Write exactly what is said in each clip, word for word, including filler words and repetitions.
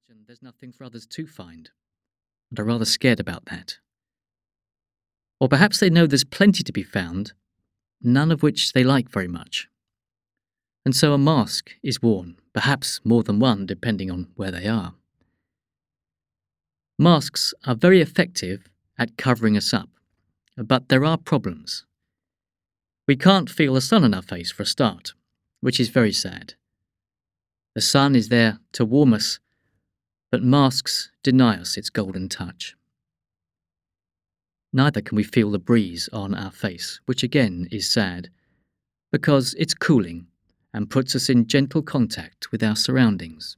imagine there's nothing for others to find, and are rather scared about that. Or perhaps they know there's plenty to be found, none of which they like very much. And so a mask is worn, perhaps more than one depending on where they are. Masks are very effective at covering us up, but there are problems. We can't feel the sun on our face for a start, which is very sad. The sun is there to warm us, but masks deny us its golden touch. Neither can we feel the breeze on our face, which again is sad, because it's cooling and puts us in gentle contact with our surroundings.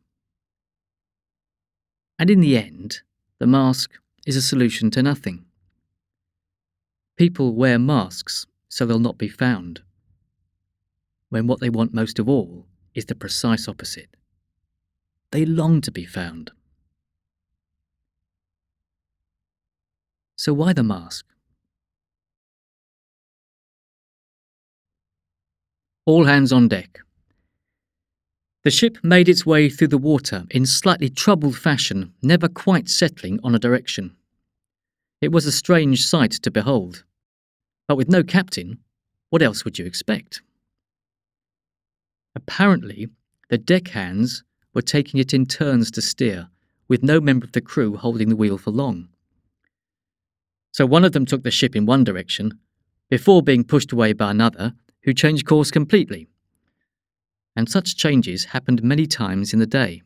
And in the end, the mask is a solution to nothing. People wear masks so they'll not be found, when what they want most of all is the precise opposite. They long to be found. So why the mask? All hands on deck. The ship made its way through the water in slightly troubled fashion, never quite settling on a direction. It was a strange sight to behold. But with no captain, what else would you expect? Apparently, the deckhands were taking it in turns to steer, with no member of the crew holding the wheel for long. So one of them took the ship in one direction, before being pushed away by another, who changed course completely. And such changes happened many times in the day.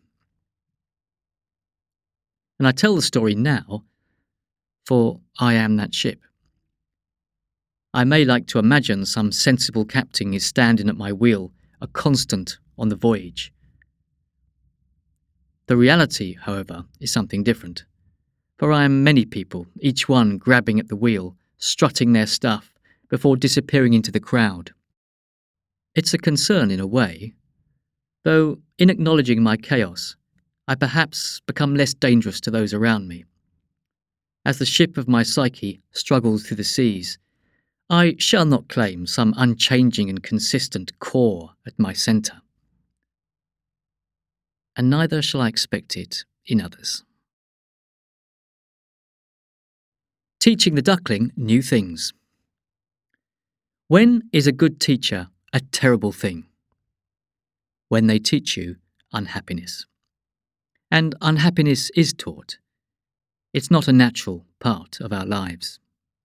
And I tell the story now, for I am that ship. I may like to imagine some sensible captain is standing at my wheel, a constant on the voyage. The reality, however, is something different. For I am many people, each one grabbing at the wheel, strutting their stuff, before disappearing into the crowd. It's a concern in a way, though in acknowledging my chaos, I perhaps become less dangerous to those around me. As the ship of my psyche struggles through the seas, I shall not claim some unchanging and consistent core at my centre. And neither shall I expect it in others. Teaching the duckling new things. When is a good teacher a terrible thing? When they teach you unhappiness. And unhappiness is taught. It's not a natural part of our lives.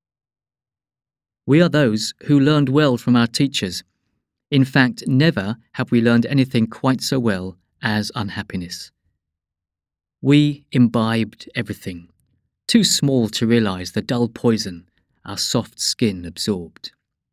We are those who learned well from our teachers. In fact, never have we learned anything quite so well as unhappiness. We imbibed everything, too small to realise the dull poison our soft skin absorbed.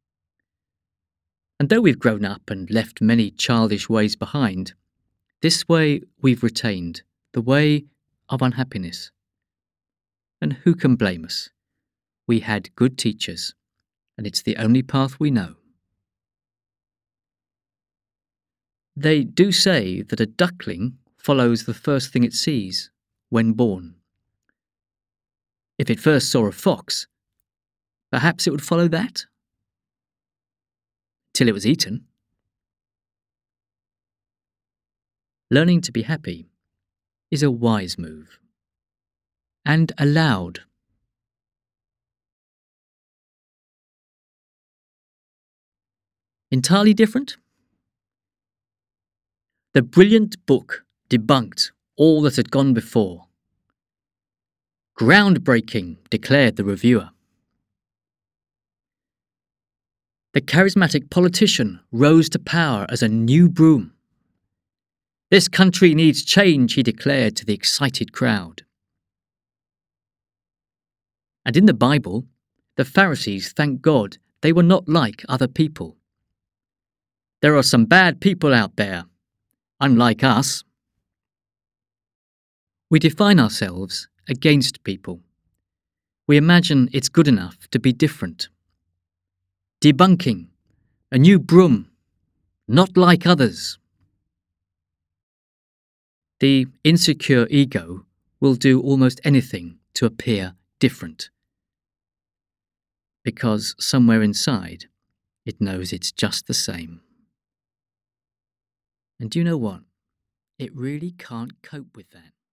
And though we've grown up and left many childish ways behind, this way we've retained, the way of unhappiness. And who can blame us? We had good teachers, and it's the only path we know. They do say that a duckling follows the first thing it sees when born. If it first saw a fox, perhaps it would follow that? Till it was eaten. Learning to be happy is a wise move. And allowed. Entirely different? The brilliant book debunked all that had gone before. Groundbreaking, declared the reviewer. The charismatic politician rose to power as a new broom. This country needs change, he declared to the excited crowd. And in the Bible, the Pharisees thanked God they were not like other people. There are some bad people out there, unlike us. We define ourselves against people. We imagine it's good enough to be different. Debunking, a new broom, not like others. The insecure ego will do almost anything to appear different. Because somewhere inside, it knows it's just the same. And do you know what? It really can't cope with that.